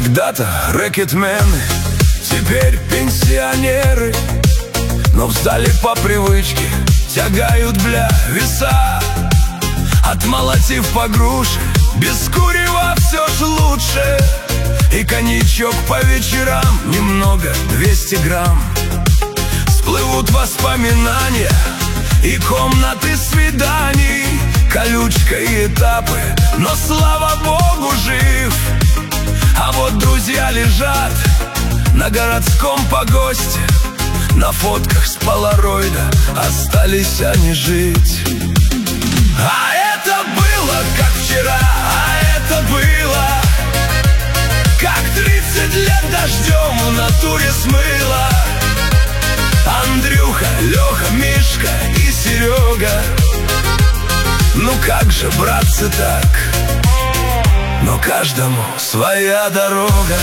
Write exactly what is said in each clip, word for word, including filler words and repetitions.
Когда-то рэкетмены, теперь пенсионеры, но встали по привычке, тягают, бля, веса. Отмолотив по груше, без курева все ж лучше. И коньячок по вечерам, немного, двести грамм. Всплывут воспоминания и комнаты свиданий, колючка и этапы, но слава богу жив. А вот друзья лежат на городском погосте, на фотках с полароида остались они жить. А это было как вчера, а это было как тридцать лет дождем в натуре смыло. Андрюха, Леха, Мишка и Серега. Ну как же, братцы, так? Но каждому своя дорога.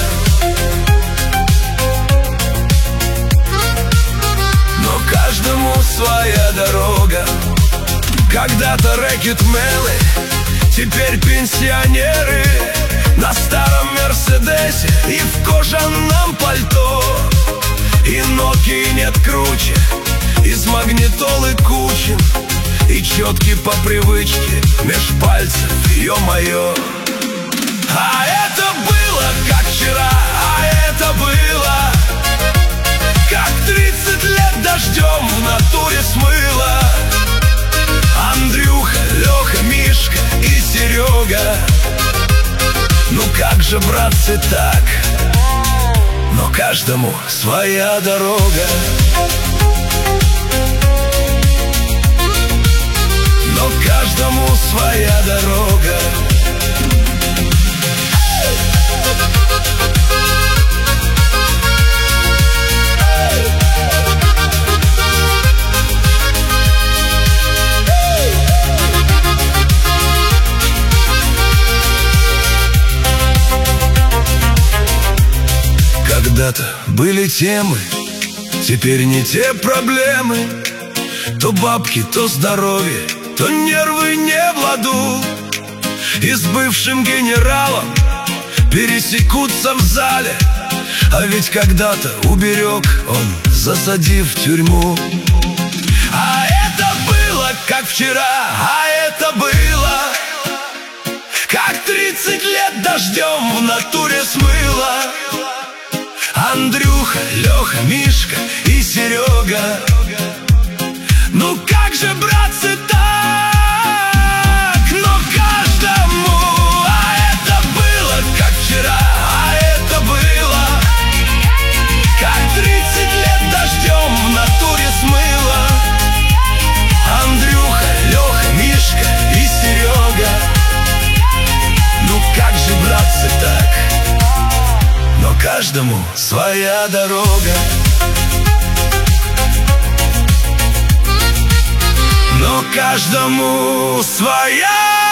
Но каждому своя дорога. Когда-то рэкетмены, теперь пенсионеры, на старом Мерседесе и в кожаном пальто. И Nokia нет круче, из магнитолы Кучин, и четки по привычке меж пальцев, ё-моё. А это было как вчера, а это было как тридцать лет дождем в натуре смыло. Андрюха, Леха, Мишка и Серега. Ну как же, братцы, так? Но каждому своя дорога. Но каждому своя дорога. Когда-то были темы, теперь не те проблемы. То бабки, то здоровье, то нервы не в ладу. И с бывшим генералом пересекутся в зале, а ведь когда-то уберег он, засадив в тюрьму. А это было как вчера, а это было как тридцать лет дождем в натуре смыло. Андрюха, Леха, Мишка и Серега. Ну как же, братцы, так? Но каждому. А это было как вчера, а это было как тридцать лет дождем в натуре смыло. Андрюха, Леха, Мишка и Серега. Ну как же, братцы, так? Но каждому своя дорога. Но каждому своя